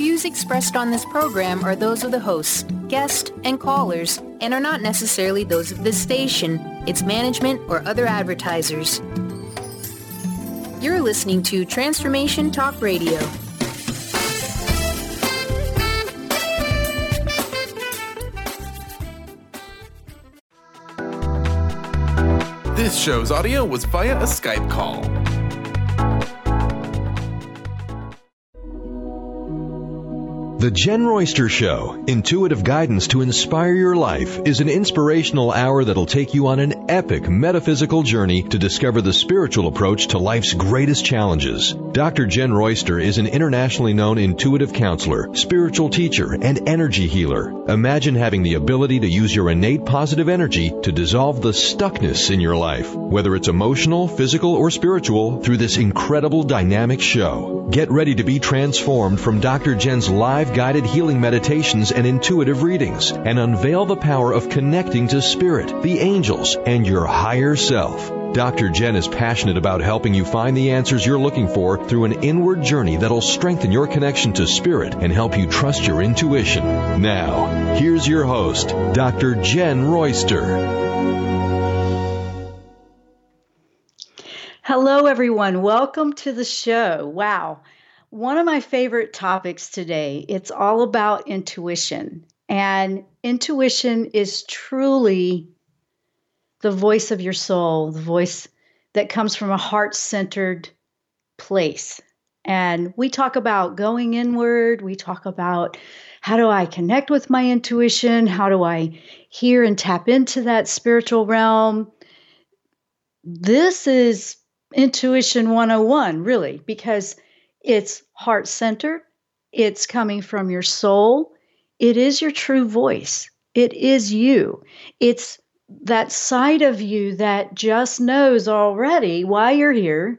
views expressed on this program are those of the hosts, guests, and callers, and are not necessarily those of this station, its management, or other advertisers. You're listening to Transformation Talk Radio. This show's audio was via a Skype call. The Jen Royster Show, intuitive guidance to inspire your life, is an inspirational hour that'll take you on an epic metaphysical journey to discover the spiritual approach to life's greatest challenges. Dr. Jen Royster is an internationally known intuitive counselor, spiritual teacher, and energy healer. Imagine having the ability to use your innate positive energy to dissolve the stuckness in your life, whether it's emotional, physical, or spiritual, through this incredible dynamic show. Get ready to be transformed from Dr. Jen's live guided healing meditations and intuitive readings, and unveil the power of connecting to spirit, the angels, and your higher self. Dr. Jen is passionate about helping you find the answers you're looking for through an inward journey that'll strengthen your connection to spirit and help you trust your intuition. Now, here's your host, Dr. Jen Royster. Hello, everyone. Welcome to the show. Wow. One of my favorite topics today, it's all about intuition. And intuition is truly the voice of your soul, the voice that comes from a heart-centered place. And we talk about going inward. We talk about how do I connect with my intuition? How do I hear and tap into that spiritual realm? This is Intuition 101, really, because it's heart-centered. It's coming from your soul. It is your true voice. It is you. It's that side of you that just knows already why you're here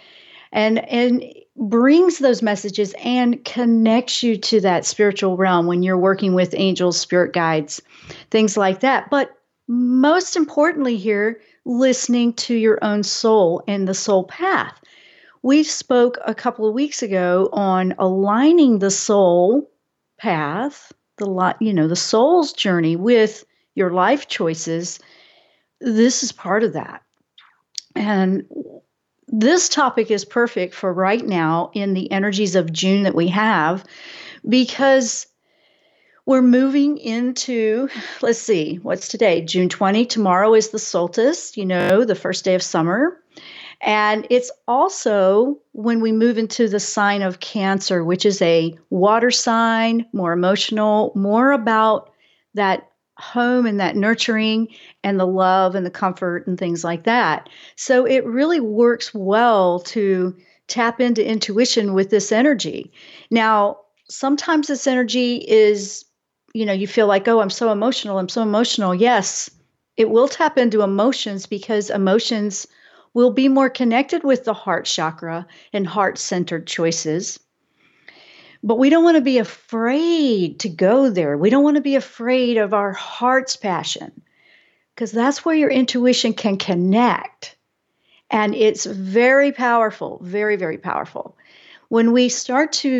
and brings those messages and connects you to that spiritual realm when you're working with angels, spirit guides, things like that. But most importantly here, listening to your own soul and the soul path. We spoke a couple of weeks ago on aligning the soul path, the soul's journey with your life choices. This is part of that. And this topic is perfect for right now in the energies of June that we have, because we're moving into, let's see, what's today? June 20. Tomorrow is the solstice, the first day of summer. And it's also when we move into the sign of Cancer, which is a water sign, more emotional, more about that home and that nurturing and the love and the comfort and things like that. So it really works well to tap into intuition with this energy. Now, sometimes this energy is, you feel like, oh, I'm so emotional. Yes, it will tap into emotions because emotions will be more connected with the heart chakra and heart-centered choices. But we don't want to be afraid to go there. We don't want to be afraid of our heart's passion, because that's where your intuition can connect. And it's very powerful, very, very powerful. When we start to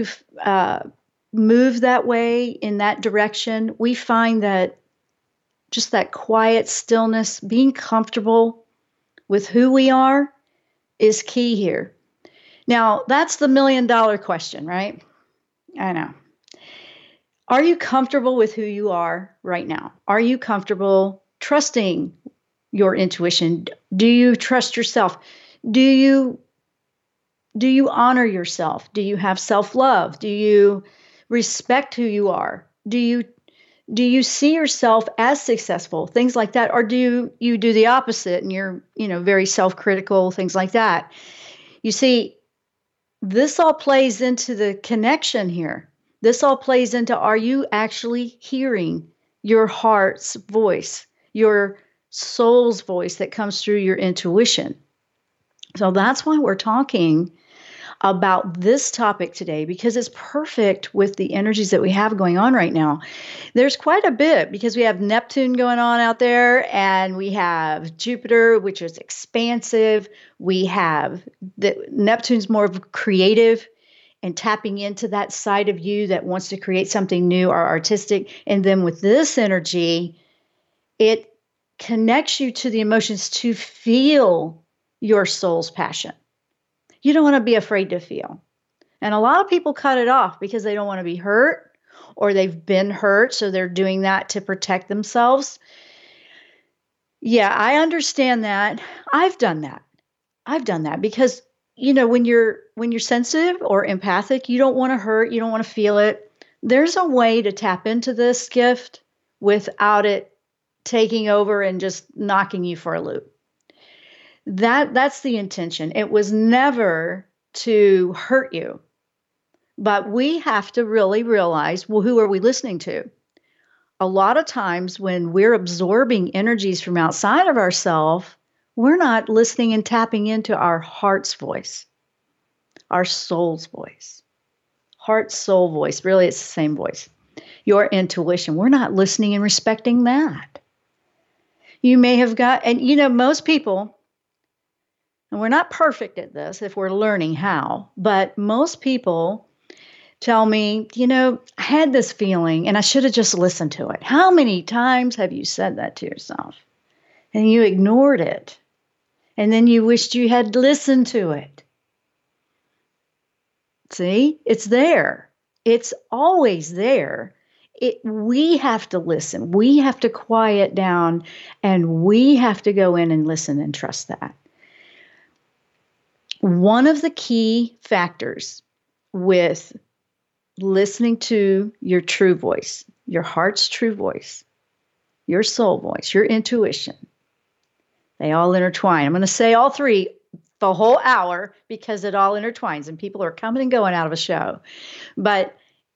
move that way, in that direction, we find that just that quiet stillness, being comfortable with who we are, is key here. Now, that's the $1 million question, right? I know. Are you comfortable with who you are right now? Are you comfortable trusting your intuition? Do you trust yourself? Do you honor yourself? Do you have self-love? Do you respect who you are? Do you see yourself as successful? Things like that. Or do you do the opposite and you're, very self-critical, things like that? You see, this all plays into the connection here. This all plays into, are you actually hearing your heart's voice, your soul's voice that comes through your intuition? So that's why we're talking about this topic today, because it's perfect with the energies that we have going on right now. There's quite a bit, because we have Neptune going on out there, and we have Jupiter, which is expansive. We have Neptune's more of creative and tapping into that side of you that wants to create something new or artistic. And then with this energy, it connects you to the emotions to feel your soul's passion. You don't want to be afraid to feel. And a lot of people cut it off because they don't want to be hurt, or they've been hurt, so they're doing that to protect themselves. Yeah, I understand that. I've done that because, when you're sensitive or empathic, you don't want to hurt, you don't want to feel it. There's a way to tap into this gift without it taking over and just knocking you for a loop. That's the intention. It was never to hurt you. But we have to really realize, well, who are we listening to? A lot of times when we're absorbing energies from outside of ourselves, we're not listening and tapping into our heart's voice, our soul's voice. Heart, soul voice. Really, it's the same voice. Your intuition. We're not listening and respecting that. You may have got, and most people, and we're not perfect at this if we're learning how, but most people tell me, I had this feeling and I should have just listened to it. How many times have you said that to yourself? And you ignored it. And then you wished you had listened to it. See, it's there. It's always there. We have to listen. We have to quiet down, and we have to go in and listen and trust that. One of the key factors with listening to your true voice, your heart's true voice, your soul voice, your intuition, they all intertwine. I'm going to say all three the whole hour because it all intertwines and people are coming and going out of a show. But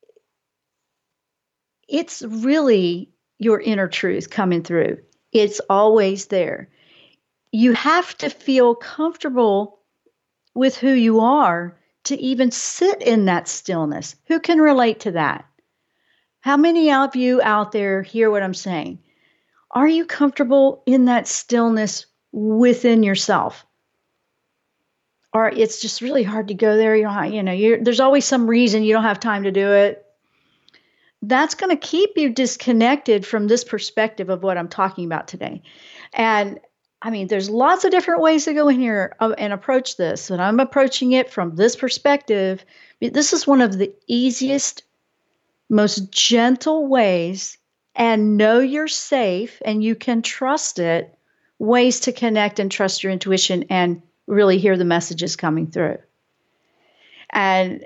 it's really your inner truth coming through. It's always there. You have to feel comfortable with who you are to even sit in that stillness. Who can relate to that? How many of you out there hear what I'm saying? Are you comfortable in that stillness within yourself? Or it's just really hard to go there. There's always some reason you don't have time to do it. That's going to keep you disconnected from this perspective of what I'm talking about today. And there's lots of different ways to go in here and approach this. And I'm approaching it from this perspective. This is one of the easiest, most gentle ways, and know you're safe and you can trust it, ways to connect and trust your intuition and really hear the messages coming through. And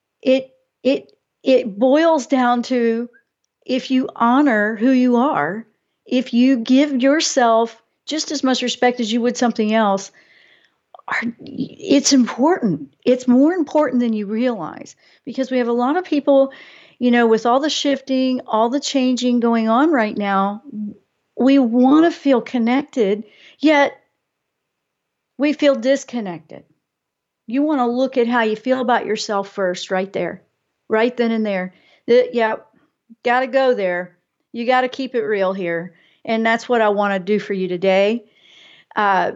it boils down to, if you honor who you are, if you give yourself just as much respect as you would something else, it's important. It's more important than you realize, because we have a lot of people, with all the shifting, all the changing going on right now, we want to feel connected, yet we feel disconnected. You want to look at how you feel about yourself first, right there, right then and there. Got to go there. You got to keep it real here. And that's what I want to do for you today. The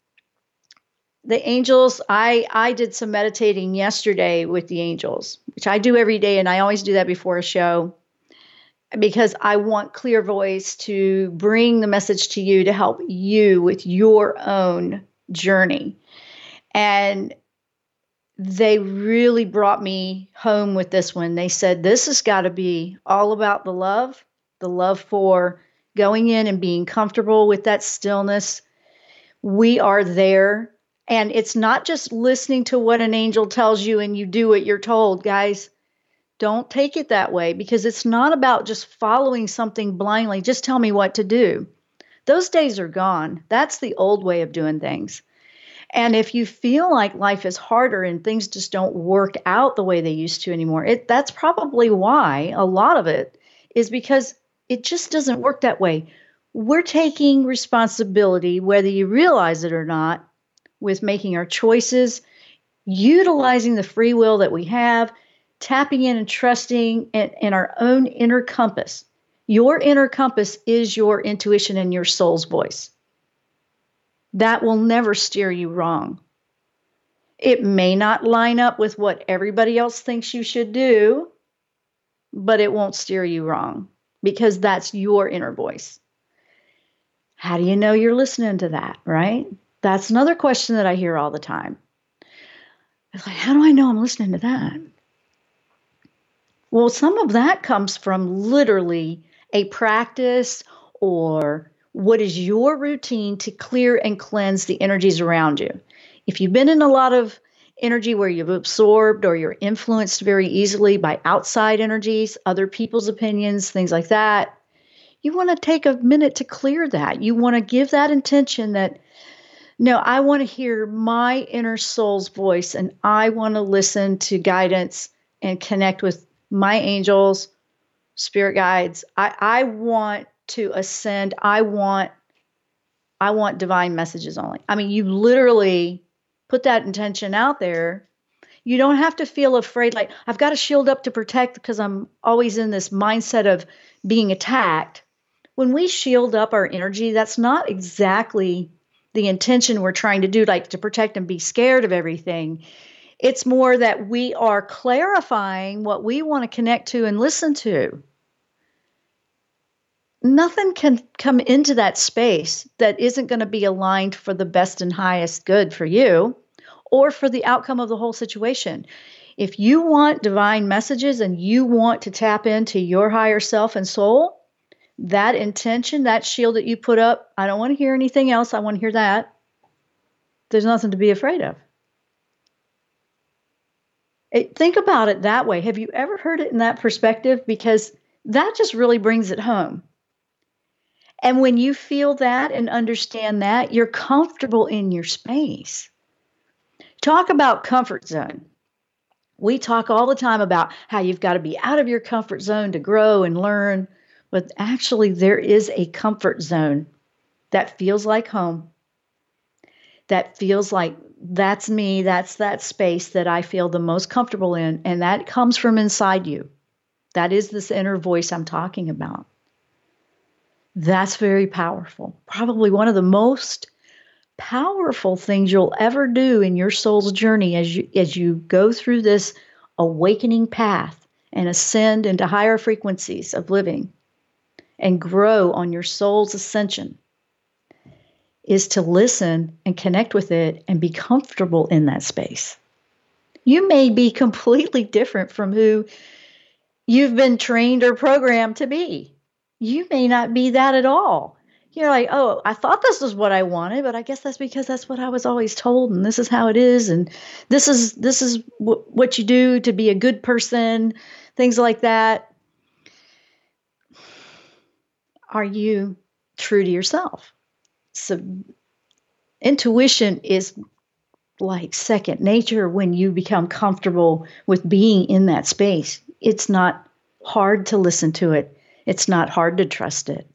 angels, I did some meditating yesterday with the angels, which I do every day. And I always do that before a show because I want Clear Voice to bring the message to you to help you with your own journey. And they really brought me home with this one. They said, this has got to be all about the love for going in and being comfortable with that stillness. We are there. And it's not just listening to what an angel tells you and you do what you're told, guys. Don't take it that way, because it's not about just following something blindly. Just tell me what to do. Those days are gone. That's the old way of doing things. And if you feel like life is harder and things just don't work out the way they used to anymore, that's probably why a lot of it is, because it just doesn't work that way. We're taking responsibility, whether you realize it or not, with making our choices, utilizing the free will that we have, tapping in and trusting in our own inner compass. Your inner compass is your intuition and your soul's voice. That will never steer you wrong. It may not line up with what everybody else thinks you should do, but it won't steer you wrong because that's your inner voice. How do you know you're listening to that, right? That's another question that I hear all the time. It's like, how do I know I'm listening to that? Well, some of that comes from literally a practice or what is your routine to clear and cleanse the energies around you. If you've been in a lot of energy where you've absorbed or you're influenced very easily by outside energies, other people's opinions, things like that, you want to take a minute to clear that. You want to give that intention that, no, I want to hear my inner soul's voice and I want to listen to guidance and connect with my angels, spirit guides. I want to ascend. I want divine messages only. I mean, you literally put that intention out there. You don't have to feel afraid, like I've got to shield up to protect because I'm always in this mindset of being attacked. When we shield up our energy, that's not exactly the intention we're trying to do, like to protect and be scared of everything. It's more that we are clarifying what we want to connect to and listen to. Nothing can come into that space that isn't going to be aligned for the best and highest good for you or for the outcome of the whole situation. If you want divine messages and you want to tap into your higher self and soul, that intention, that shield that you put up, I don't want to hear anything else. I want to hear that. There's nothing to be afraid of. Think about it that way. Have you ever heard it in that perspective? Because that just really brings it home. And when you feel that and understand that, you're comfortable in your space. Talk about comfort zone. We talk all the time about how you've got to be out of your comfort zone to grow and learn. But actually, there is a comfort zone that feels like home. That feels like that's me, that's that space that I feel the most comfortable in. And that comes from inside you. That is this inner voice I'm talking about. That's very powerful. Probably one of the most powerful things you'll ever do in your soul's journey as you go through this awakening path and ascend into higher frequencies of living and grow on your soul's ascension, is to listen and connect with it and be comfortable in that space. You may be completely different from who you've been trained or programmed to be. You may not be that at all. You're like, oh, I thought this was what I wanted, but I guess that's because that's what I was always told, and this is how it is, and this is what you do to be a good person, things like that. Are you true to yourself? So intuition is like second nature when you become comfortable with being in that space. It's not hard to listen to it. It's not hard to trust it.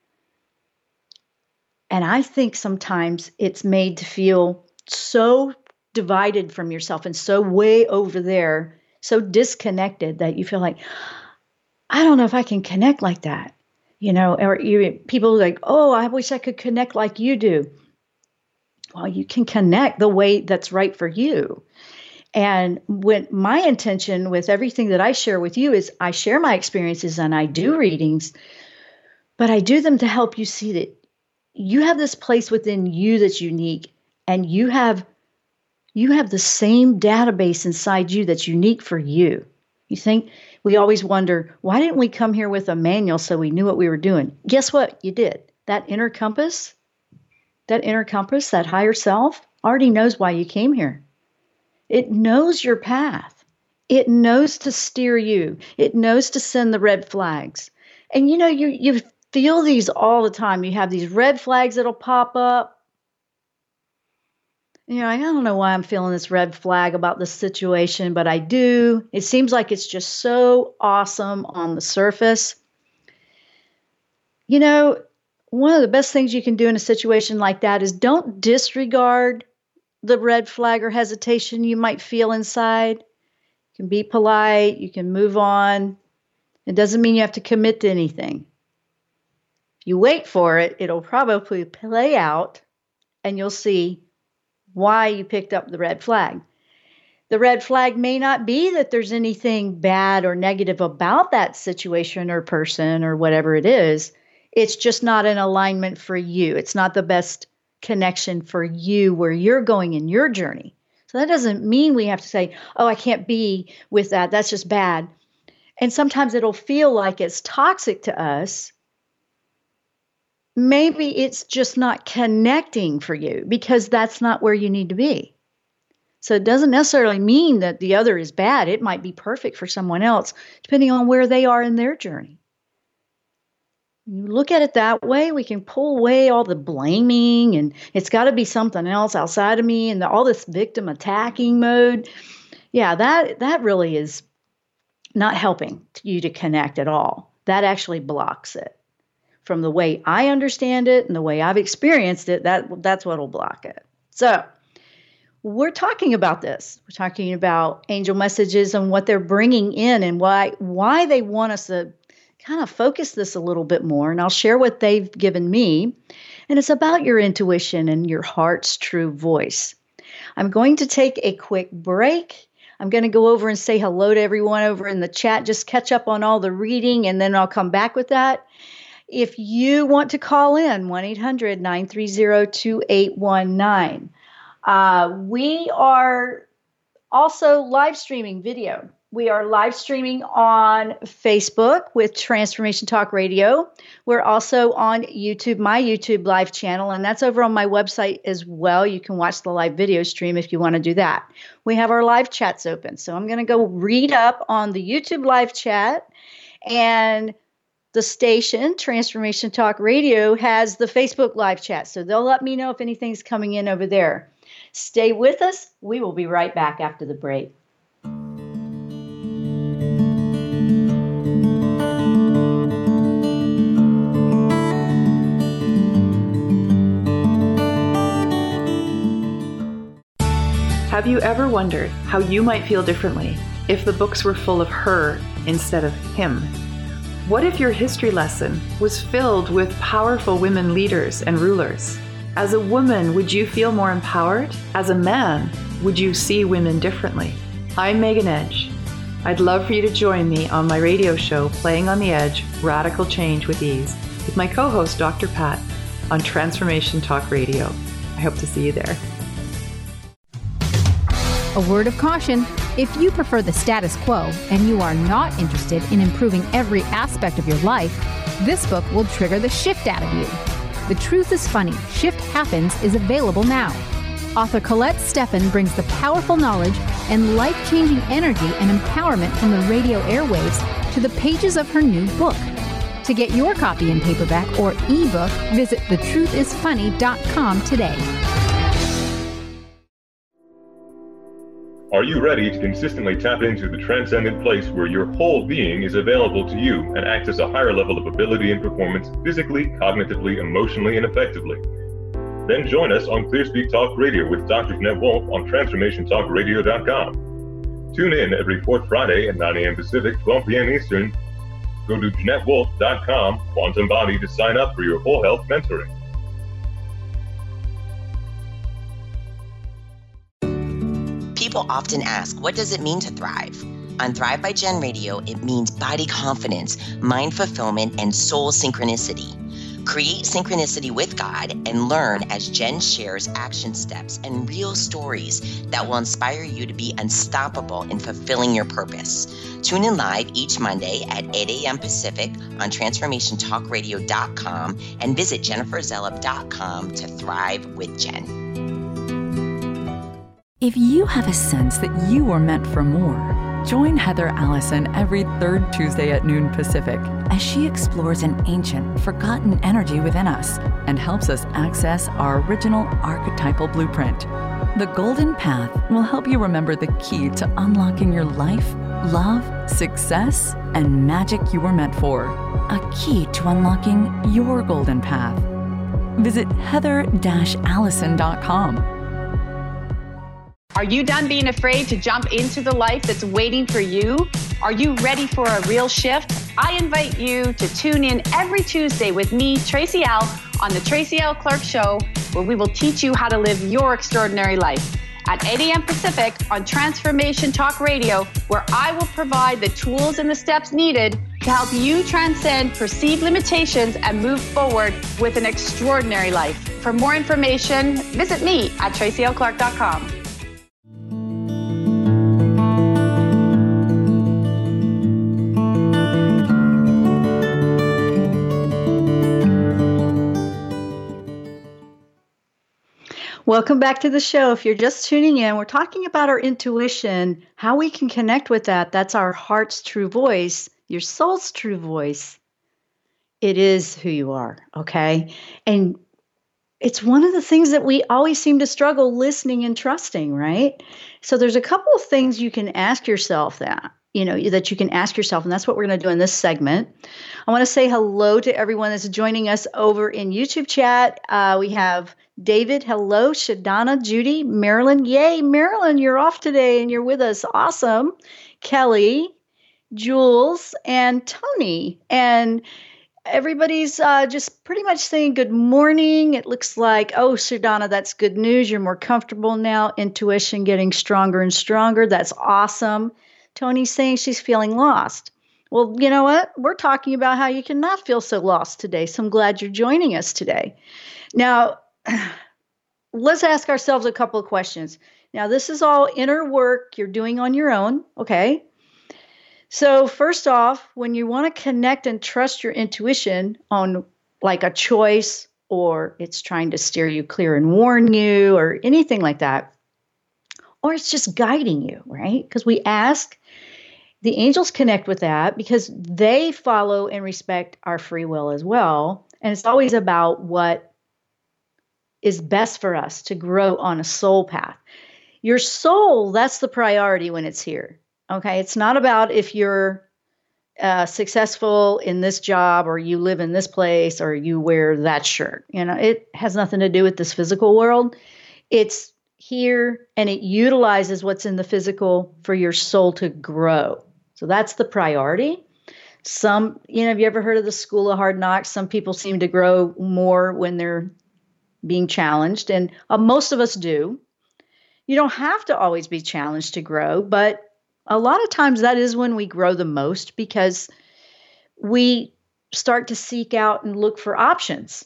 And I think sometimes it's made to feel so divided from yourself and so way over there, so disconnected that you feel like, I don't know if I can connect like that. Or people are like, oh, I wish I could connect like you do. Well, you can connect the way that's right for you. And when my intention with everything that I share with you is I share my experiences and I do readings, but I do them to help you see that you have this place within you that's unique, and you have the same database inside you that's unique for you. You think we always wonder, why didn't we come here with a manual so we knew what we were doing? Guess what? You did. That inner compass, that higher self already knows why you came here. It knows your path. It knows to steer you. It knows to send the red flags. And you feel these all the time. You have these red flags that'll pop up. And you're like, I don't know why I'm feeling this red flag about this situation, but I do. It seems like it's just so awesome on the surface. One of the best things you can do in a situation like that is don't disregard the red flag or hesitation you might feel inside. You can be polite. You can move on. It doesn't mean you have to commit to anything. If you wait for it, it'll probably play out and you'll see why you picked up the red flag. The red flag may not be that there's anything bad or negative about that situation or person or whatever it is. It's just not in alignment for you. It's not the best connection for you where you're going in your journey. So that doesn't mean we have to say, oh, I can't be with that. That's just bad. And sometimes it'll feel like it's toxic to us. Maybe it's just not connecting for you because that's not where you need to be. So it doesn't necessarily mean that the other is bad. It might be perfect for someone else, depending on where they are in their journey. You look at it that way, we can pull away all the blaming and it's got to be something else outside of me and all this victim attacking mode. Yeah, that really is not helping you to connect at all. That actually blocks it. From the way I understand it and the way I've experienced it, that's what will block it. So we're talking about this. We're talking about angel messages and what they're bringing in and why they want us to kind of focus this a little bit more. And I'll share what they've given me. And it's about your intuition and your heart's true voice. I'm going to take a quick break. I'm going to go over and say hello to everyone over in the chat, just catch up on all the reading, and then I'll come back with that. If you want to call in, 1-800-930-2819. We are also live streaming video. We are live streaming on Facebook with Transformation Talk Radio. We're also on YouTube, my YouTube live channel, and that's over on my website as well. You can watch the live video stream if you want to do that. We have our live chats open. So I'm going to go read up on the YouTube live chat, and the station, Transformation Talk Radio, has the Facebook live chat. So they'll let me know if anything's coming in over there. Stay with us. We will be right back after the break. Have you ever wondered how you might feel differently if the books were full of her instead of him? What if your history lesson was filled with powerful women leaders and rulers? As a woman, would you feel more empowered? As a man, would you see women differently? I'm Megan Edge. I'd love for you to join me on my radio show, Playing on the Edge, Radical Change with Ease, with my co-host, Dr. Pat, on Transformation Talk Radio. I hope to see you there. A word of caution, if you prefer the status quo and you are not interested in improving every aspect of your life, this book will trigger the shift out of you. The Truth is Funny, Shift Happens is available now. Author Colette Steffen brings the powerful knowledge and life-changing energy and empowerment from the radio airwaves to the pages of her new book. To get your copy in paperback or ebook, visit thetruthisfunny.com today. Are you ready to consistently tap into the transcendent place where your whole being is available to you and access a higher level of ability and performance physically, cognitively, emotionally, and effectively? Then join us on ClearSpeak Talk Radio with Dr. Jeanette Wolf on TransformationTalkRadio.com. Tune in every fourth Friday at 9 a.m. Pacific, 12 p.m. Eastern. Go to JeanetteWolf.com, Quantum Body, to sign up for your whole health mentoring. People often ask, what does it mean to thrive? On Thrive by Jen Radio, it means body confidence, mind fulfillment, and soul synchronicity. Create synchronicity with God and learn as Jen shares action steps and real stories that will inspire you to be unstoppable in fulfilling your purpose. Tune in live each Monday at 8 a.m. Pacific on TransformationTalkRadio.com and visit JenniferZellop.com to thrive with Jen. If you have a sense that you are meant for more, join Heather Allison every third Tuesday at noon Pacific as she explores an ancient, forgotten energy within us and helps us access our original archetypal blueprint. The Golden Path will help you remember the key to unlocking your life, love, success, and magic you were meant for. A key to unlocking your golden path. Visit heather-allison.com. Are you done being afraid to jump into the life that's waiting for you? Are you ready for a real shift? I invite you to tune in every Tuesday with me, Tracy L., on the Tracy L. Clark Show, where we will teach you how to live your extraordinary life. at 8 a.m. Pacific on Transformation Talk Radio, where I will provide the tools and the steps needed to help you transcend perceived limitations and move forward with an extraordinary life. For more information, visit me at TracyLClark.com. Welcome back to the show. If you're just tuning in, we're talking about our intuition, how we can connect with that. That's our heart's true voice, your soul's true voice. It is who you are, okay? And it's one of the things that we always seem to struggle listening and trusting, right? So there's a couple of things you can ask yourself that you can ask yourself, and that's what we're going to do in this segment. I want to say hello to everyone that's joining us over in YouTube chat. We have David, hello, Shadana, Judy, Marilyn. Yay, Marilyn, you're off today and you're with us. Awesome. Kelly, Jules, and Tony. And everybody's just pretty much saying good morning. It looks like, oh, Shadana, that's good news. You're more comfortable now. Intuition getting stronger and stronger. That's awesome. Tony's saying she's feeling lost. Well, you know what? We're talking about how you cannot feel so lost today. So I'm glad you're joining us today. Now, let's ask ourselves a couple of questions. Now, this is all inner work you're doing on your own, okay? So first off, when you want to connect and trust your intuition on like a choice, or it's trying to steer you clear and warn you, or anything like that, or it's just guiding you, right? Because we ask, the angels connect with that because they follow and respect our free will as well. And it's always about what is best for us to grow on a soul path. Your soul, that's the priority when it's here. Okay. It's not about if you're successful in this job or you live in this place or you wear that shirt. It has nothing to do with this physical world. It's here and it utilizes what's in the physical for your soul to grow. So that's the priority. Have you ever heard of the School of Hard Knocks? Some people seem to grow more when they're being challenged, and most of us do. You don't have to always be challenged to grow, but a lot of times that is when we grow the most because we start to seek out and look for options.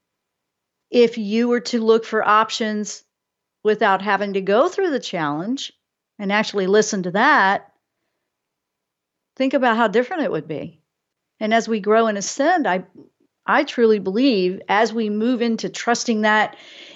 If you were to look for options without having to go through the challenge and actually listen to that, think about how different it would be. And as we grow and ascend, I truly believe as we move into trusting that,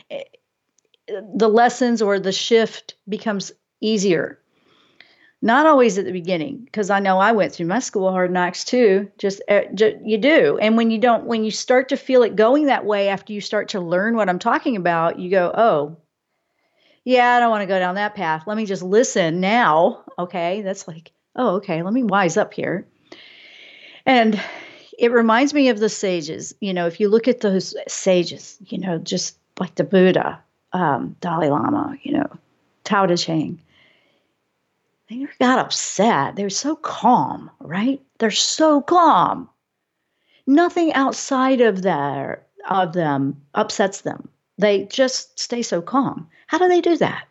the lessons or the shift becomes easier. Not always at the beginning, because I know I went through my School of Hard Knocks too. Just you do. And when you start to feel it going that way after you start to learn what I'm talking about, you go, oh, yeah, I don't want to go down that path. Let me just listen now. Okay. That's like, oh, okay, let me wise up here. And it reminds me of the sages. If you look at those sages, just like the Buddha, Dalai Lama, Tao Te Ching, they never got upset. They're so calm, right? They're so calm. Nothing outside of them upsets them. They just stay so calm. How do they do that?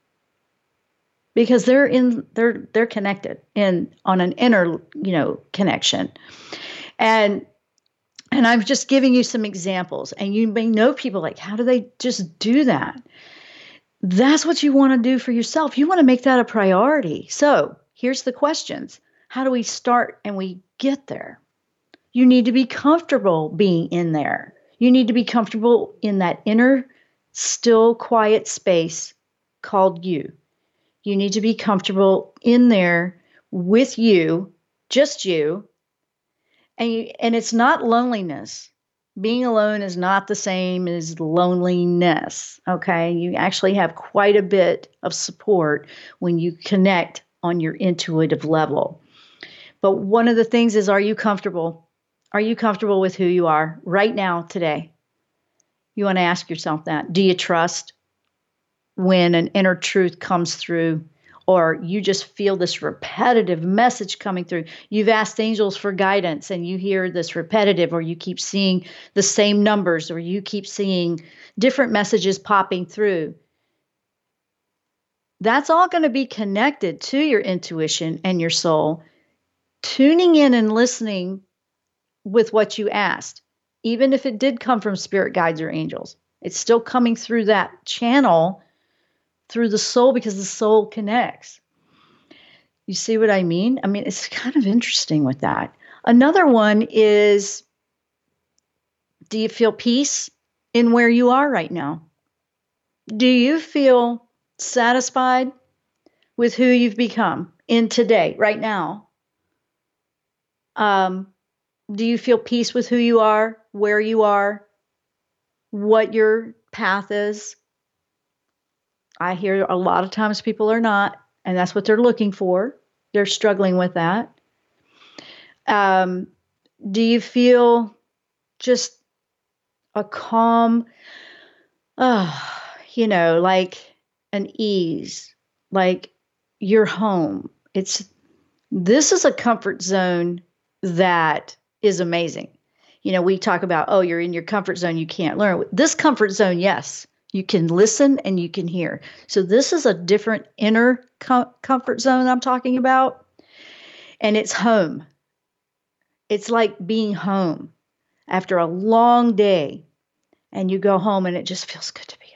Because they're connected on an inner, connection. And I'm just giving you some examples, and you may know people like, how do they just do that? That's what you want to do for yourself. You want to make that a priority. So here's the questions. How do we start and we get there? You need to be comfortable being in there. You need to be comfortable in that inner, still, quiet space called you. You need to be comfortable in there with you, just you. And it's not loneliness. Being alone is not the same as loneliness, okay? You actually have quite a bit of support when you connect on your intuitive level. But one of the things is, are you comfortable? Are you comfortable with who you are right now, today? You want to ask yourself that. Do you trust when an inner truth comes through, or you just feel this repetitive message coming through? You've asked angels for guidance and you hear this repetitive, or you keep seeing the same numbers, or you keep seeing different messages popping through. That's all going to be connected to your intuition and your soul, tuning in and listening with what you asked. Even if it did come from spirit guides or angels, it's still coming through that channel, through the soul, because the soul connects. You see what I mean? I mean, it's kind of interesting with that. Another one is, do you feel peace in where you are right now? Do you feel satisfied with who you've become in today, right now? Do you feel peace with who you are, where you are, what your path is? I hear a lot of times people are not, and that's what they're looking for. They're struggling with that. Do you feel just a calm, like an ease, like you're home? This is a comfort zone that is amazing. We talk about, you're in your comfort zone, you can't learn. This comfort zone, yes, you can listen and you can hear. So this is a different inner comfort zone I'm talking about. And it's home. It's like being home after a long day, and you go home and it just feels good to be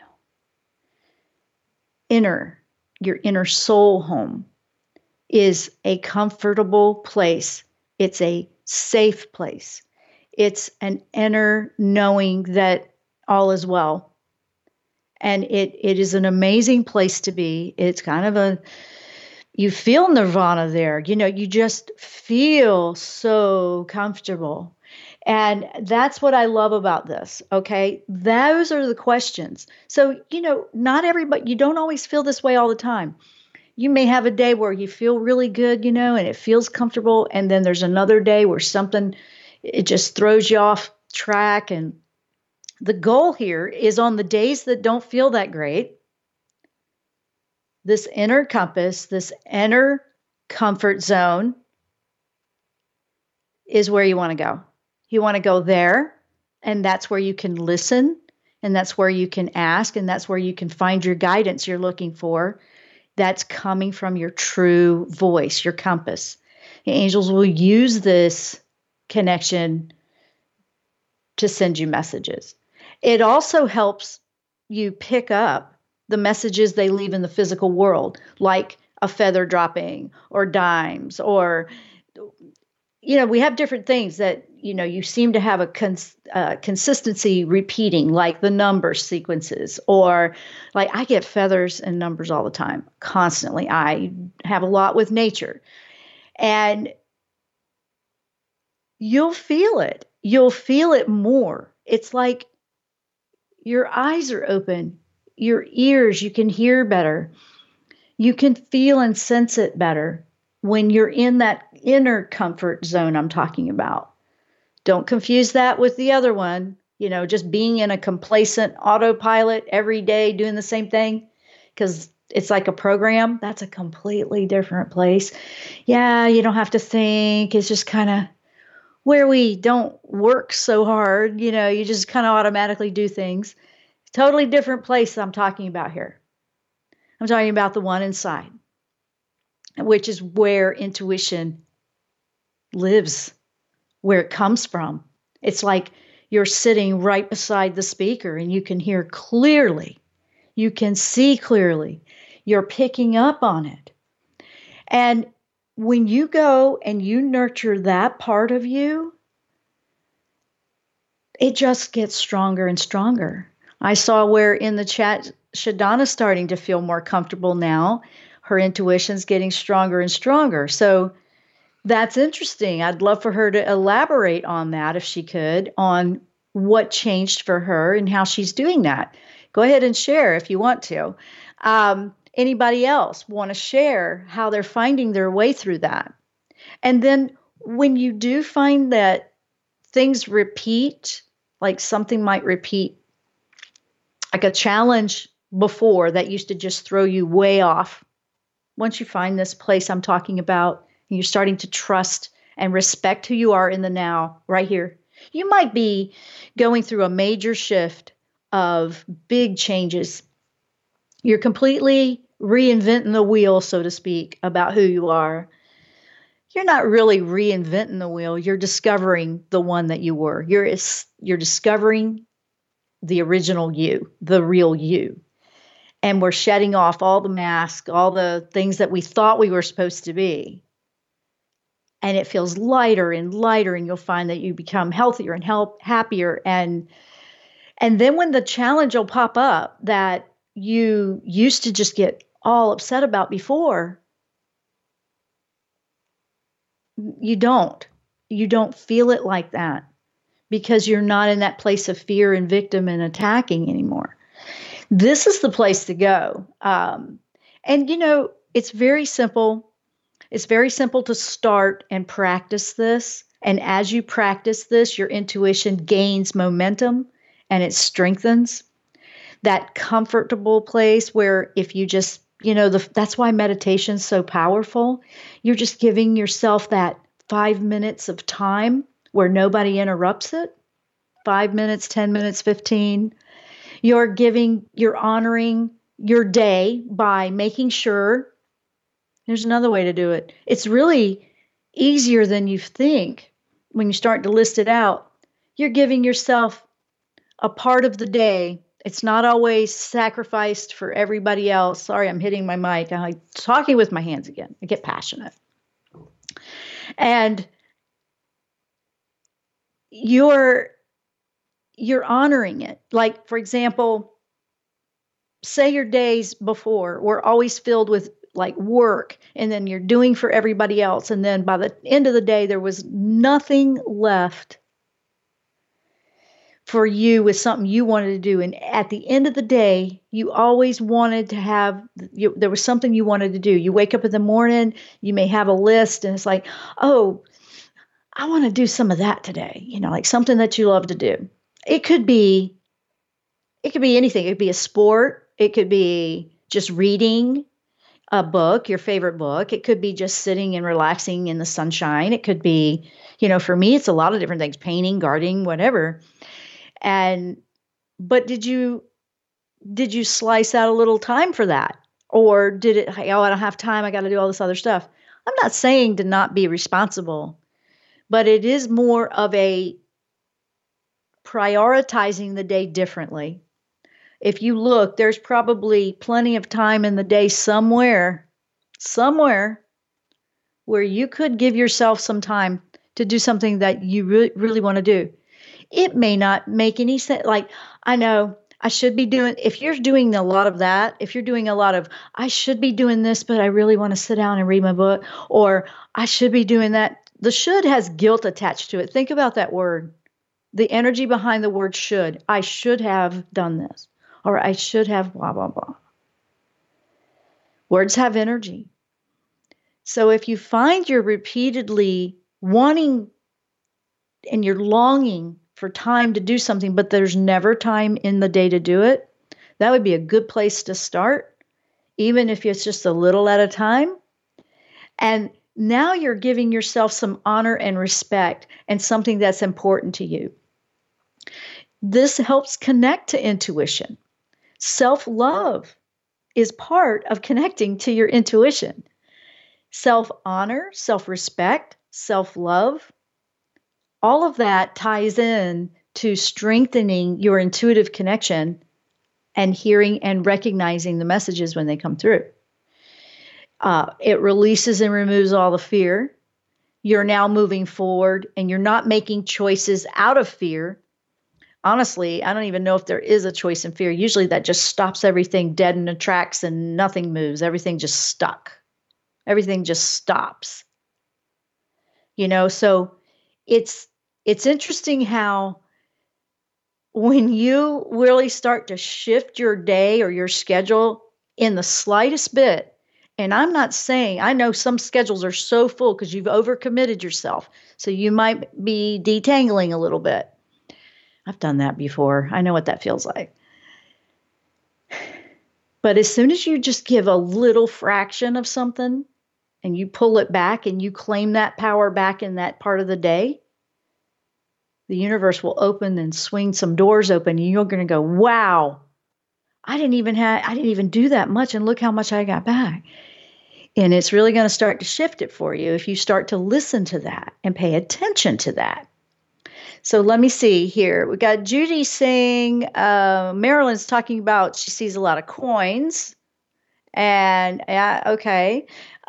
home. Your inner soul home is a comfortable place. It's a safe place. It's an inner knowing that all is well. And it is an amazing place to be. It's kind of you feel nirvana there. You just feel so comfortable. And that's what I love about this. Okay. Those are the questions. So, not everybody, you don't always feel this way all the time. You may have a day where you feel really good, and it feels comfortable. And then there's another day where it just throws you off track. And the goal here is, on the days that don't feel that great, this inner compass, this inner comfort zone is where you want to go. You want to go there, and that's where you can listen, and that's where you can ask, and that's where you can find your guidance you're looking for. That's coming from your true voice, your compass. The angels will use this connection to send you messages. It also helps you pick up the messages they leave in the physical world, like a feather dropping or dimes, or, we have different things that, you seem to have a consistency repeating, like the number sequences, or like I get feathers and numbers all the time, constantly. I have a lot with nature, and you'll feel it. You'll feel it more. It's like your eyes are open, your ears, you can hear better. You can feel and sense it better when you're in that inner comfort zone I'm talking about. Don't confuse that with the other one, just being in a complacent autopilot every day doing the same thing, because it's like a program. That's a completely different place. Yeah, you don't have to think. It's just kind of where we don't work so hard. You just kind of automatically do things. Totally different place I'm talking about here. I'm talking about the one inside, which is where intuition lives, where it comes from. It's like you're sitting right beside the speaker and you can hear clearly. You can see clearly. You're picking up on it. And when you go and you nurture that part of you, it just gets stronger and stronger. I saw where in the chat, Shadana's starting to feel more comfortable now. Her intuition's getting stronger and stronger. So that's interesting. I'd love for her to elaborate on that, if she could, on what changed for her and how she's doing that. Go ahead and share if you want to. Anybody else want to share how they're finding their way through that? And then when you do find that things repeat, like something might repeat, like a challenge before that used to just throw you way off. Once you find this place I'm talking about, and you're starting to trust and respect who you are in the now, right here. You might be going through a major shift of big changes. You're completely reinventing the wheel, so to speak, about who you are, you're not really reinventing the wheel. You're discovering the one that you were. You're discovering the original you, the real you. And we're shedding off all the masks, all the things that we thought we were supposed to be. And it feels lighter and lighter, and you'll find that you become healthier and happier. And then when the challenge will pop up that you used to just get all upset about before, you don't feel it like that, because you're not in that place of fear and victim and attacking anymore. This is the place to go. And, it's very simple. It's very simple to start and practice this. And as you practice this, your intuition gains momentum and it strengthens that comfortable place where if you just, that's why meditation's so powerful. You're just giving yourself that 5 minutes of time where nobody interrupts it. 5 minutes, 10 minutes, 15. You're honoring your day by making sure. There's another way to do it. It's really easier than you think when you start to list it out. You're giving yourself a part of the day. It's not always sacrificed for everybody else. Sorry, I'm hitting my mic. I'm talking with my hands again. I get passionate. And you're honoring it. Like, for example, say your days before were always filled with like work, and then you're doing for everybody else. And then by the end of the day, there was nothing left for you with something you wanted to do. And at the end of the day, you always wanted to there was something you wanted to do. You wake up in the morning, you may have a list, and it's like, oh, I want to do some of that today. Like something that you love to do. It could be anything. It could be a sport. It could be just reading a book, your favorite book. It could be just sitting and relaxing in the sunshine. It could be, for me, it's a lot of different things, painting, gardening, whatever. But did you slice out a little time for that? Or did it, I don't have time, I got to do all this other stuff. I'm not saying to not be responsible, but it is more of a prioritizing the day differently. If you look, there's probably plenty of time in the day somewhere where you could give yourself some time to do something that you really want to do. It may not make any sense. Like, I know I should be doing, if you're doing a lot of that, if you're doing a lot of, I should be doing this, but I really want to sit down and read my book, or I should be doing that. The should has guilt attached to it. Think about that word, the energy behind the word should. I should have done this. Or I should have blah, blah, blah. Words have energy. So if you find you're repeatedly wanting and you're longing for time to do something, but there's never time in the day to do it, that would be a good place to start, even if it's just a little at a time. And now you're giving yourself some honor and respect and something that's important to you. This helps connect to intuition. Self-love is part of connecting to your intuition. Self-honor, self-respect, self-love, all of that ties in to strengthening your intuitive connection and hearing and recognizing the messages when they come through. It releases and removes all the fear. You're now moving forward and you're not making choices out of fear. Honestly, I don't even know if there is a choice in fear. Usually that just stops everything dead in the tracks and nothing moves. Everything just stuck. Everything just stops. So it's interesting how when you really start to shift your day or your schedule in the slightest bit, and I'm not saying, I know some schedules are so full because you've overcommitted yourself. So you might be detangling a little bit. I've done that before. I know what that feels like. But as soon as you just give a little fraction of something and you pull it back and you claim that power back in that part of the day, the universe will open and swing some doors open. And you're going to go, wow, I didn't even do that much, and look how much I got back. And it's really going to start to shift it for you if you start to listen to that and pay attention to that. So let me see here. We got Judy saying, Marilyn's talking about she sees a lot of coins. And okay.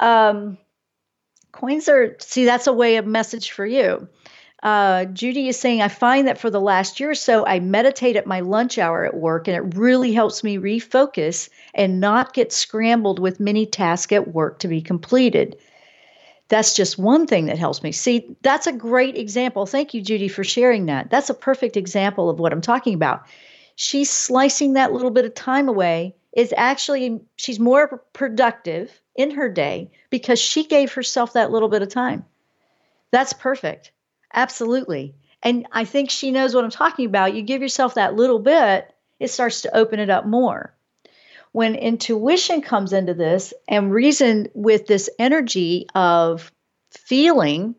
Coins that's a way of message for you. Judy is saying, I find that for the last year or so, I meditate at my lunch hour at work, and it really helps me refocus and not get scrambled with many tasks at work to be completed. That's just one thing that helps me. See, that's a great example. Thank you, Judy, for sharing that. That's a perfect example of what I'm talking about. She's slicing that little bit of time away. She's more productive in her day because she gave herself that little bit of time. That's perfect. Absolutely. And I think she knows what I'm talking about. You give yourself that little bit, it starts to open it up more. When intuition comes into this and reason with this energy of feeling,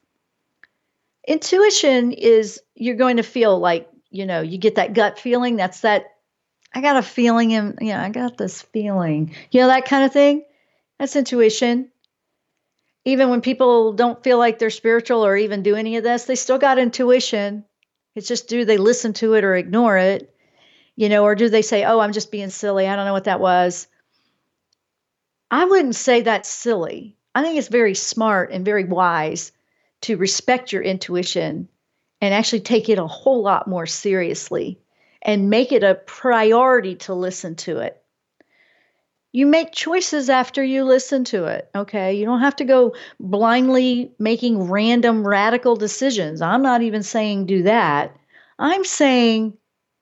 intuition is you're going to feel like, you get that gut feeling. That's that, I got a feeling I got this feeling, that kind of thing. That's intuition. Even when people don't feel like they're spiritual or even do any of this, they still got intuition. It's just, do they listen to it or ignore it? Or do they say, oh, I'm just being silly. I don't know what that was. I wouldn't say that's silly. I think it's very smart and very wise to respect your intuition and actually take it a whole lot more seriously and make it a priority to listen to it. You make choices after you listen to it, okay? You don't have to go blindly making random radical decisions. I'm not even saying do that. I'm saying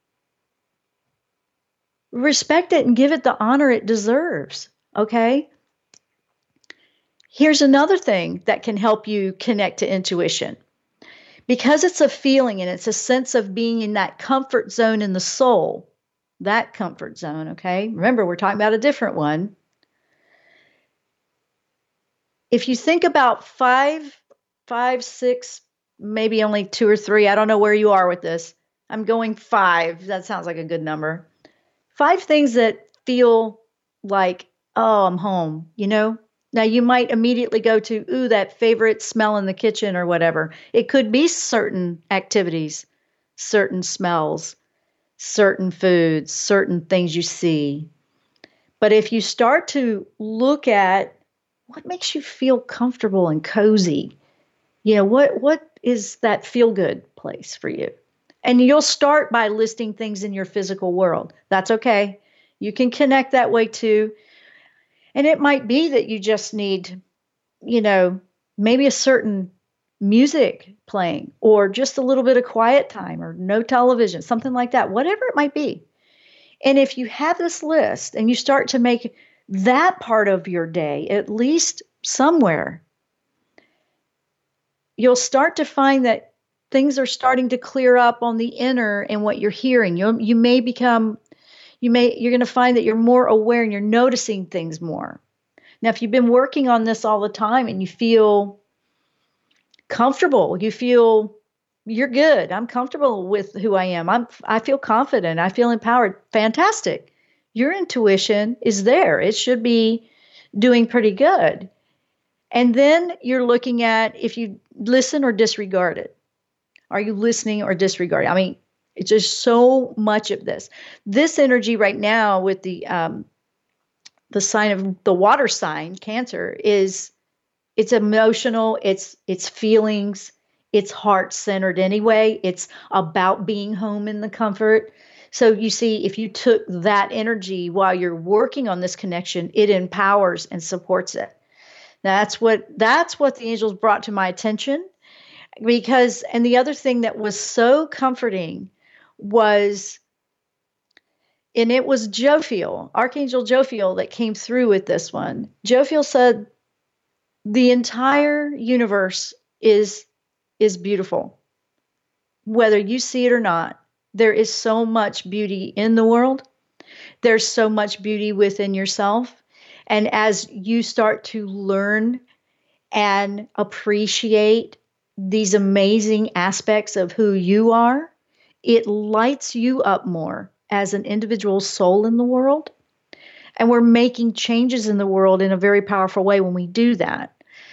respect it and give it the honor it deserves, okay? Here's another thing that can help you connect to intuition. Because it's a feeling and it's a sense of being in that comfort zone in the soul, that comfort zone, okay? Remember, we're talking about a different one. If you think about five, 6, maybe only 2 or 3, I don't know where you are with this. I'm going 5. That sounds like a good number. 5 things that feel like, oh, I'm home, Now, you might immediately go to, that favorite smell in the kitchen or whatever. It could be certain activities, certain smells, certain foods, certain things you see. But if you start to look at what makes you feel comfortable and cozy, what is that feel-good place for you? And you'll start by listing things in your physical world. That's okay. You can connect that way too. And it might be that you just need, maybe a certain music playing or just a little bit of quiet time or no television, something like that, whatever it might be. And if you have this list and you start to make that part of your day, at least somewhere, you'll start to find that things are starting to clear up on the inner and what you're hearing. You're going to find that you're more aware and you're noticing things more. Now, if you've been working on this all the time and you feel comfortable, you feel you're good. I'm comfortable with who I am. I feel confident. I feel empowered. Fantastic. Your intuition is there. It should be doing pretty good. And then you're looking at if you listen or disregard it. Are you listening or disregarding? I mean, it's just so much of this. This energy right now with the sign of the water sign, Cancer, it's emotional, it's feelings, it's heart-centered anyway. It's about being home in the comfort. So you see, if you took that energy while you're working on this connection, it empowers and supports it. That's what the angels brought to my attention. And the other thing that was so comforting was, and it was Jophiel, Archangel Jophiel, that came through with this one. Jophiel said, the entire universe is beautiful. Whether you see it or not, there is so much beauty in the world. There's so much beauty within yourself. And as you start to learn and appreciate these amazing aspects of who you are, it lights you up more as an individual soul in the world. And we're making changes in the world in a very powerful way when we do that.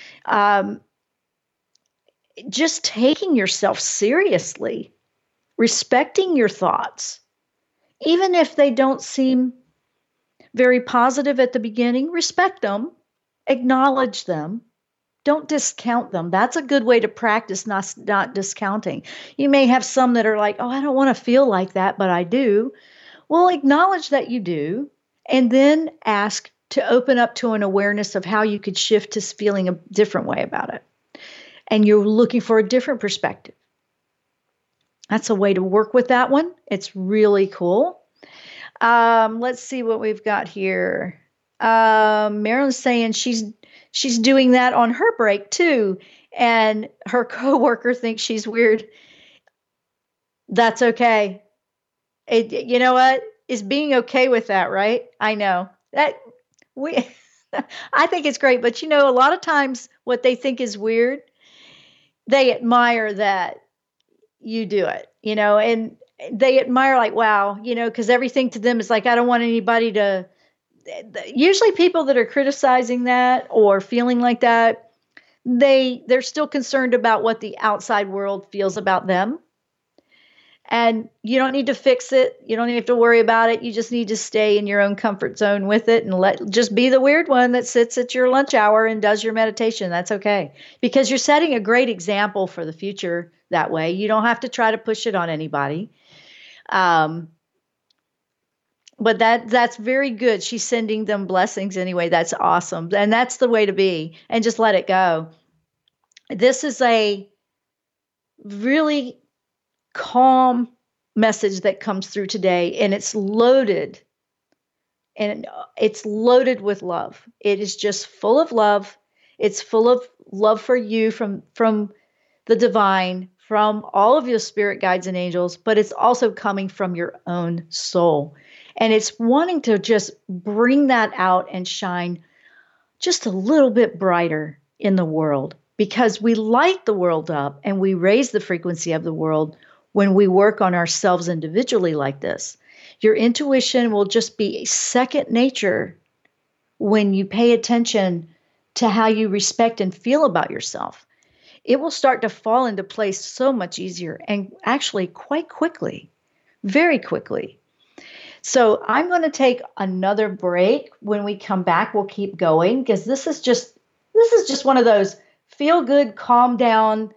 Just taking yourself seriously, respecting your thoughts, even if they don't seem very positive at the beginning, respect them, acknowledge them. Don't discount them. That's a good way to practice not discounting. You may have some that are like, oh, I don't want to feel like that, but I do. Well, acknowledge that you do, and then ask to open up to an awareness of how you could shift to feeling a different way about it. And you're looking for a different perspective. That's a way to work with that one. It's really cool. Let's see what we've got here. Marilyn's saying she's doing that on her break too, and her coworker thinks she's weird. That's okay. You know what? Is being okay with that, right? I know that I think it's great, but a lot of times what they think is weird, they admire that you do it, and they admire like, wow, because everything to them is like, I don't want anybody to. Usually people that are criticizing that or feeling like that, they're still concerned about what the outside world feels about them. And you don't need to fix it. You don't have to worry about it. You just need to stay in your own comfort zone with it and just be the weird one that sits at your lunch hour and does your meditation. That's okay. Because you're setting a great example for the future that way. You don't have to try to push it on anybody. But that's very good. She's sending them blessings anyway. That's awesome. And that's the way to be. And just let it go. This is a really calm message that comes through today. And it's loaded. And it's loaded with love. It is just full of love. It's full of love for you from the divine, from all of your spirit guides and angels. But it's also coming from your own soul. And it's wanting to just bring that out and shine just a little bit brighter in the world, because we light the world up and we raise the frequency of the world when we work on ourselves individually like this. Your intuition will just be second nature when you pay attention to how you respect and feel about yourself. It will start to fall into place so much easier and actually quite quickly, very quickly. So I'm going to take another break. When we come back, we'll keep going, because this is just one of those feel good, calm down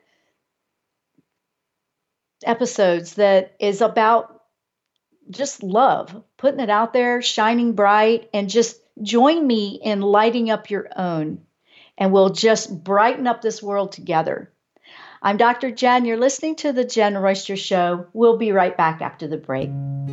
episodes that is about just love, putting it out there, shining bright, and just join me in lighting up your own, and we'll just brighten up this world together. I'm Dr. Jen. You're listening to The Jen Royster Show. We'll be right back after the break.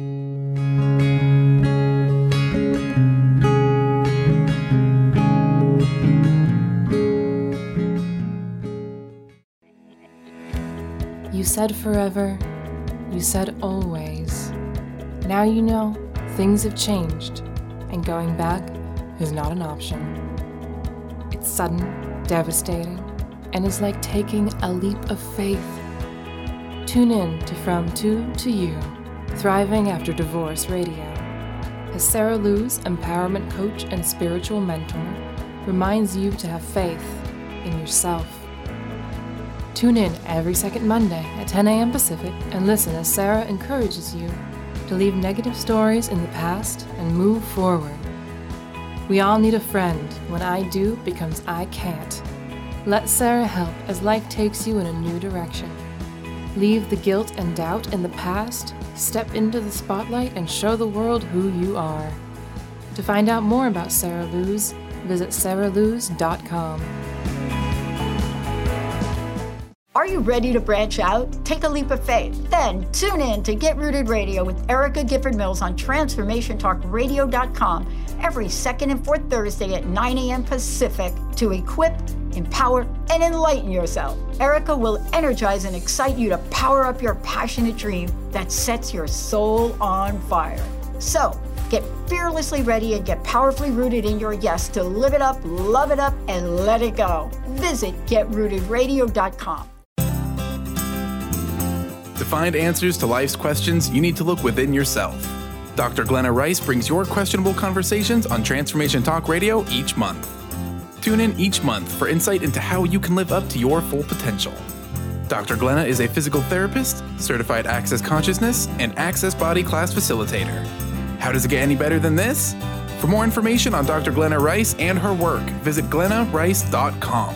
You said forever, you said always. Now you know things have changed, and going back is not an option. It's sudden, devastating, and is like taking a leap of faith. Tune in to From Two to You, Thriving After Divorce Radio, as Sarah Luz, empowerment coach and spiritual mentor, reminds you to have faith in yourself. Tune in every second Monday at 10 a.m. Pacific and listen as Sarah encourages you to leave negative stories in the past and move forward. We all need a friend. When I do becomes I can't. Let Sarah help as life takes you in a new direction. Leave the guilt and doubt in the past, step into the spotlight, and show the world who you are. To find out more about Sarah Luz, visit sarahluz.com. Are you ready to branch out? Take a leap of faith. Then tune in to Get Rooted Radio with Erica Gifford Mills on TransformationTalkRadio.com every second and fourth Thursday at 9 a.m. Pacific to equip, empower, and enlighten yourself. Erica will energize and excite you to power up your passionate dream that sets your soul on fire. So, get fearlessly ready and get powerfully rooted in your yes to live it up, love it up, and let it go. Visit GetRootedRadio.com. To find answers to life's questions, you need to look within yourself. Dr. Glenna Rice brings your questionable conversations on Transformation Talk Radio each month. Tune in each month for insight into how you can live up to your full potential. Dr. Glenna is a physical therapist, certified Access Consciousness, and Access Body Class facilitator. How does it get any better than this? For more information on Dr. Glenna Rice and her work, visit glennarice.com.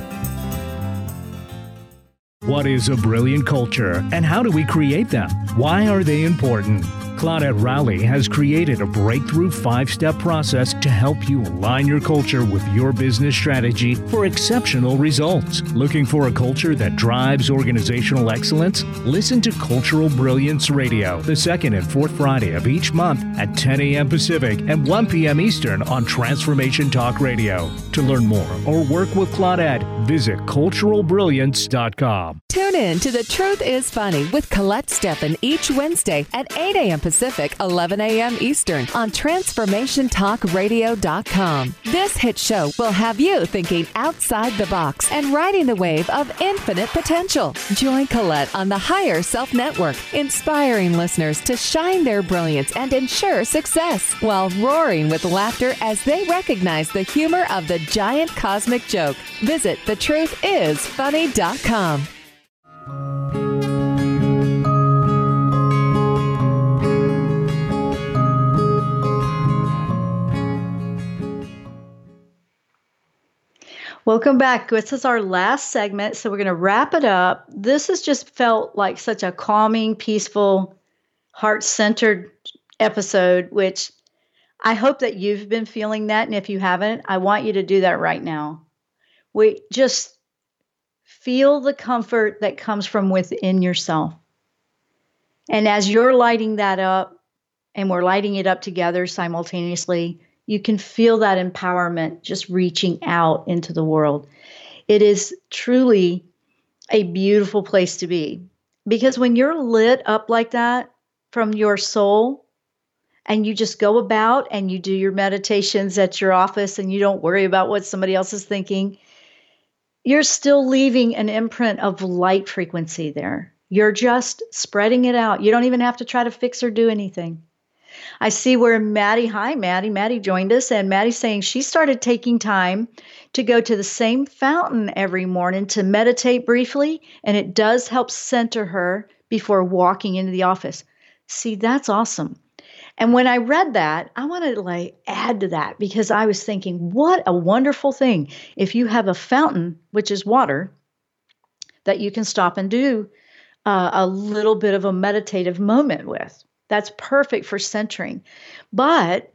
What is a brilliant culture, and how do we create them? Why are they important? Claudette Rowley has created a breakthrough 5-step process to help you align your culture with your business strategy for exceptional results. Looking for a culture that drives organizational excellence? Listen to Cultural Brilliance Radio, the second and fourth Friday of each month at 10 a.m. Pacific and 1 p.m. Eastern on Transformation Talk Radio. To learn more or work with Claudette, visit culturalbrilliance.com. Tune in to The Truth is Funny with Colette Steffen each Wednesday at 8 a.m. Pacific, 11 a.m. Eastern on TransformationTalkRadio.com. This hit show will have you thinking outside the box and riding the wave of infinite potential. Join Colette on the Higher Self Network, inspiring listeners to shine their brilliance and ensure success while roaring with laughter as they recognize the humor of the giant cosmic joke. Visit thetruthisfunny.com. Welcome back. This is our last segment, so we're going to wrap it up. This has just felt like such a calming, peaceful, heart-centered episode, which I hope that you've been feeling that. And if you haven't, I want you to do that right now. We just feel the comfort that comes from within yourself. And as you're lighting that up, and we're lighting it up together simultaneously, you can feel that empowerment just reaching out into the world. It is truly a beautiful place to be, because when you're lit up like that from your soul, and you just go about and you do your meditations at your office and you don't worry about what somebody else is thinking, you're still leaving an imprint of light frequency there. You're just spreading it out. You don't even have to try to fix or do anything. I see where Maddie joined us, and Maddie's saying she started taking time to go to the same fountain every morning to meditate briefly, and it does help center her before walking into the office. See, that's awesome. And when I read that, I wanted to add to that, because I was thinking, what a wonderful thing if you have a fountain, which is water, that you can stop and do a little bit of a meditative moment with. That's perfect for centering. But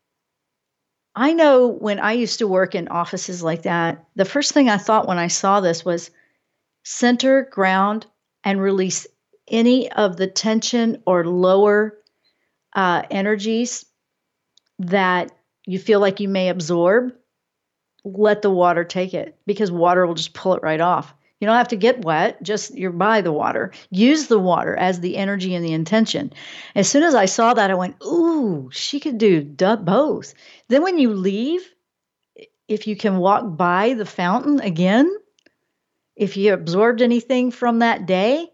I know when I used to work in offices like that, the first thing I thought when I saw this was center, ground, and release any of the tension or lower energies that you feel like you may absorb. Let the water take it, because water will just pull it right off. You don't have to get wet, just you're by the water. Use the water as the energy and the intention. As soon as I saw that, I went, ooh, she could do both. Then when you leave, if you can walk by the fountain again, if you absorbed anything from that day,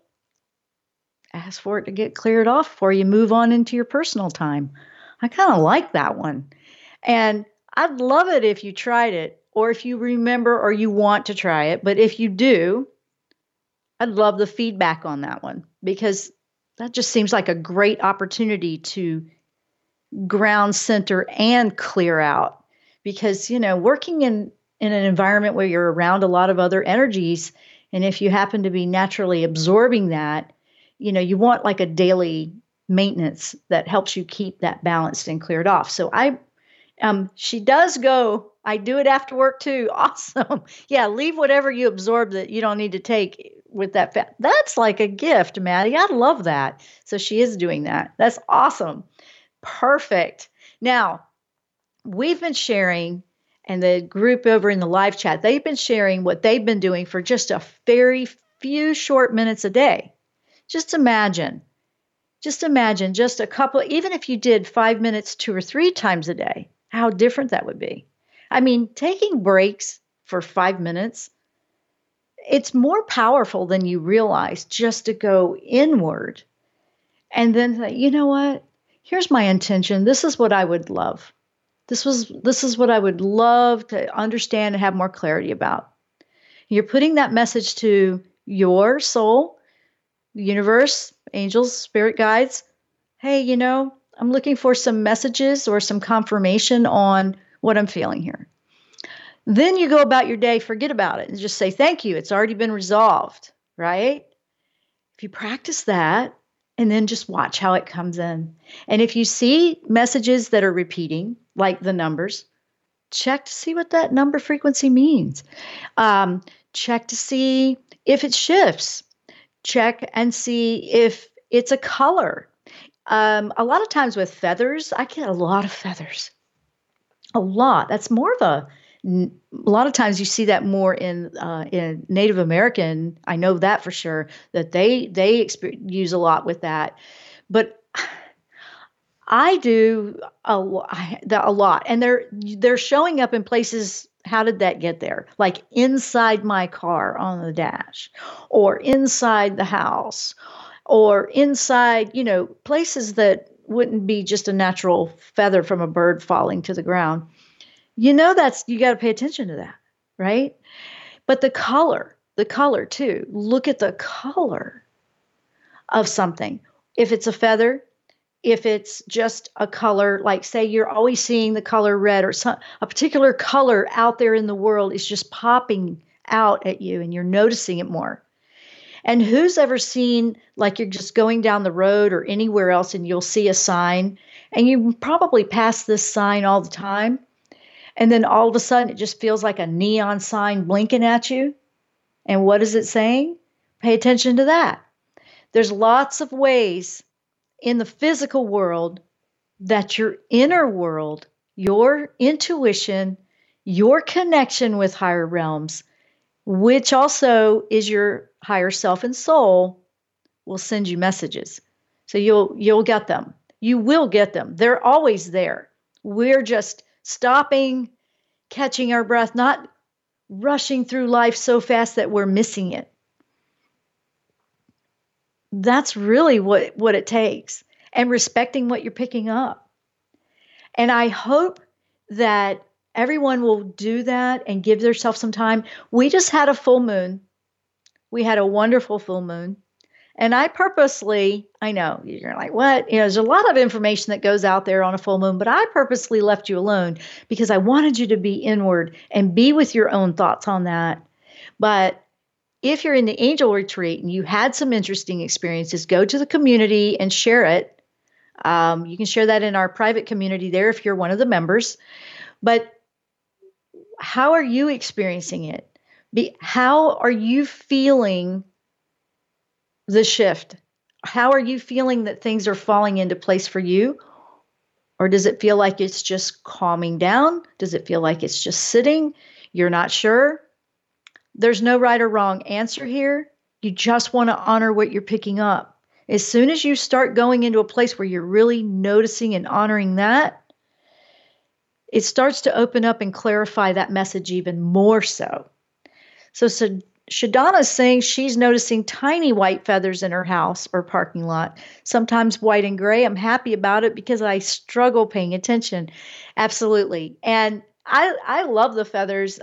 ask for it to get cleared off before you move on into your personal time. I kind of like that one. And I'd love it if you tried it, or if you remember or you want to try it. But if you do, I'd love the feedback on that one, because that just seems like a great opportunity to ground, center, and clear out. Because, working in an environment where you're around a lot of other energies, and if you happen to be naturally absorbing that, you want like a daily maintenance that helps you keep that balanced and cleared off. So she does go, I do it after work too. Awesome. Yeah. Leave whatever you absorb that you don't need to take with that fat. That's like a gift, Maddie. I love that. So she is doing that. That's awesome. Perfect. Now, we've been sharing, and the group over in the live chat, they've been sharing what they've been doing for just a very few short minutes a day. Just imagine just a couple, even if you did 5 minutes 2 or 3 times a day, how different that would be. I mean, taking breaks for 5 minutes, it's more powerful than you realize, just to go inward and then say, you know what? here's my intention. This is what I would love. This is what I would love to understand and have more clarity about. You're putting that message to your soul, the universe, angels, spirit guides. Hey, I'm looking for some messages or some confirmation on what I'm feeling here. Then you go about your day, forget about it, and just say, thank you. It's already been resolved, right? If you practice that, and then just watch how it comes in. And if you see messages that are repeating, like the numbers, check to see what that number frequency means. Check to see if it shifts. Check and see if it's a color. A lot of times with feathers, I get a lot of feathers. A lot. That's more of a lot of times you see that more in Native American. I know that for sure, that they use a lot with that. But I do a lot. And they're showing up in places. How did that get there? Like inside my car on the dash, or inside the house, or inside, places that wouldn't be just a natural feather from a bird falling to the ground. You got to pay attention to that, right? But the color too. Look at the color of something. If it's a feather, if it's just a color, like say you're always seeing the color red, or a particular color out there in the world is just popping out at you and you're noticing it more. And who's ever seen, like you're just going down the road or anywhere else and you'll see a sign, and you probably pass this sign all the time. And then all of a sudden, it just feels like a neon sign blinking at you. And what is it saying? Pay attention to that. There's lots of ways in the physical world that your inner world, your intuition, your connection with higher realms, which also is your higher self and soul, will send you messages. So you'll get them. You will get them. They're always there. We're just stopping, catching our breath, not rushing through life so fast that we're missing it. That's really what it takes, and respecting what you're picking up. And I hope that everyone will do that and give themselves some time. We just had a full moon. We had a wonderful full moon. And I know you're like, what? There's a lot of information that goes out there on a full moon, but I purposely left you alone because I wanted you to be inward and be with your own thoughts on that. But if you're in the angel retreat and you had some interesting experiences, go to the community and share it. You can share that in our private community there if you're one of the members. But how are you experiencing it? How are you feeling the shift? How are you feeling that things are falling into place for you? Or does it feel like it's just calming down? Does it feel like it's just sitting? You're not sure? There's no right or wrong answer here. You just want to honor what you're picking up. As soon as you start going into a place where you're really noticing and honoring that, it starts to open up and clarify that message even more so. So Shadana's saying she's noticing tiny white feathers in her house or parking lot, sometimes white and gray. I'm happy about it because I struggle paying attention. Absolutely. And I love the feathers.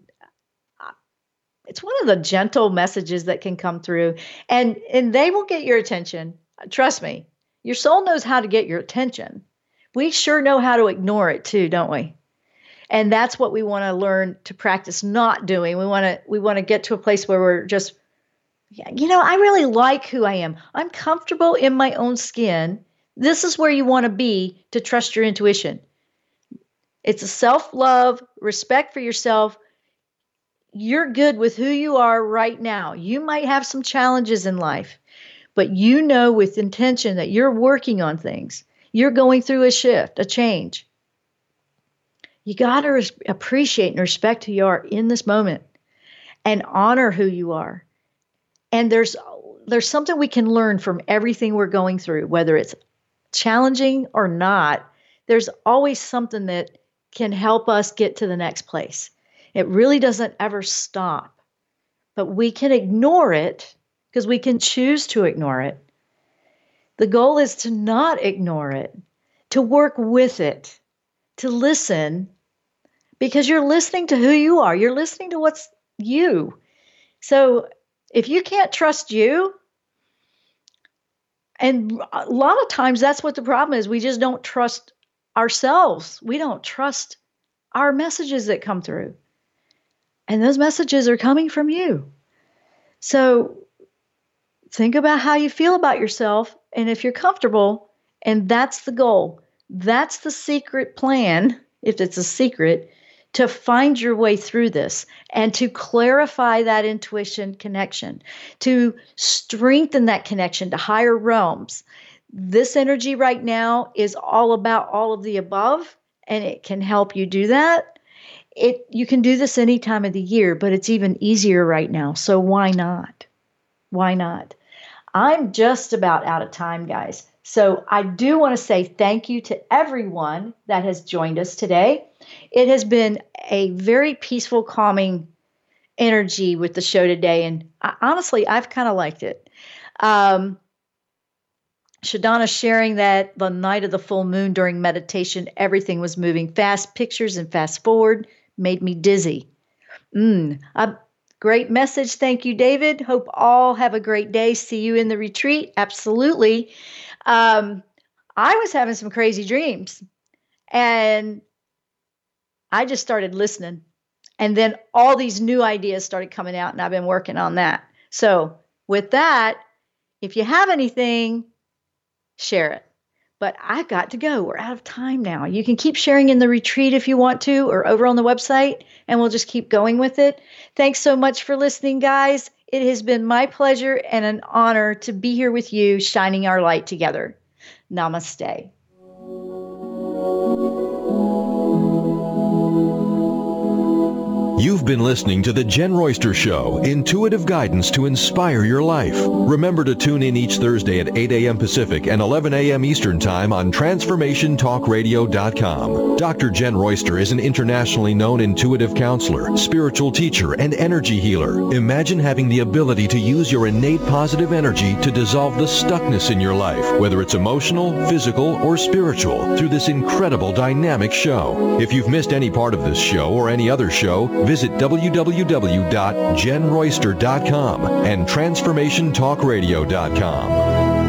It's one of the gentle messages that can come through, and they will get your attention. Trust me, your soul knows how to get your attention. We sure know how to ignore it too, don't we? And that's what we want to learn to practice not doing. We want to get to a place where we're just, I really like who I am. I'm comfortable in my own skin. This is where you want to be to trust your intuition. It's a self-love, respect for yourself. You're good with who you are right now. You might have some challenges in life, but with intention that you're working on things. You're going through a shift, a change. You got to appreciate and respect who you are in this moment and honor who you are. And there's something we can learn from everything we're going through, whether it's challenging or not. There's always something that can help us get to the next place. It really doesn't ever stop, but we can ignore it because we can choose to ignore it. The goal is to not ignore it, to work with it, to listen, because you're listening to who you are. You're listening to what's you. So if you can't trust you, and a lot of times that's what the problem is, we just don't trust ourselves. We don't trust our messages that come through. And those messages are coming from you. So think about how you feel about yourself, and if you're comfortable, and that's the goal. That's the secret plan, if it's a secret, to find your way through this and to clarify that intuition connection, to strengthen that connection to higher realms. This energy right now is all about all of the above, and it can help you do that. You can do this any time of the year, but it's even easier right now. So why not? Why not? I'm just about out of time, guys. So I do want to say thank you to everyone that has joined us today. It has been a very peaceful, calming energy with the show today. And honestly, I've kind of liked it. Shadana sharing that the night of the full moon during meditation, everything was moving fast. Pictures and fast forward made me dizzy. A great message. Thank you, David. Hope all have a great day. See you in the retreat. Absolutely. I was having some crazy dreams, and I just started listening. And then all these new ideas started coming out, and I've been working on that. So with that, if you have anything, share it. But I've got to go. We're out of time now. You can keep sharing in the retreat if you want to, or over on the website, and we'll just keep going with it. Thanks so much for listening, guys. It has been my pleasure and an honor to be here with you, shining our light together. Namaste. You've been listening to The Jen Royster Show, intuitive guidance to inspire your life. Remember to tune in each Thursday at 8 a.m. Pacific and 11 a.m. Eastern Time on TransformationTalkRadio.com. Dr. Jen Royster is an internationally known intuitive counselor, spiritual teacher, and energy healer. Imagine having the ability to use your innate positive energy to dissolve the stuckness in your life, whether it's emotional, physical, or spiritual, through this incredible dynamic show. If you've missed any part of this show or any other show, visit www.jenroyster.com and TransformationTalkRadio.com.